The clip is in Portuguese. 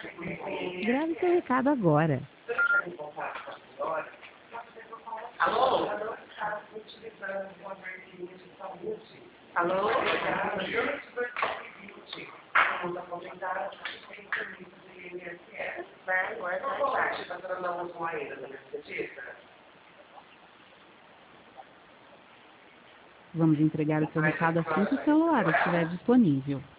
Grave seu recado agora. Alô? Alô? Vamos entregar o seu recado assim que o celular estiver disponível.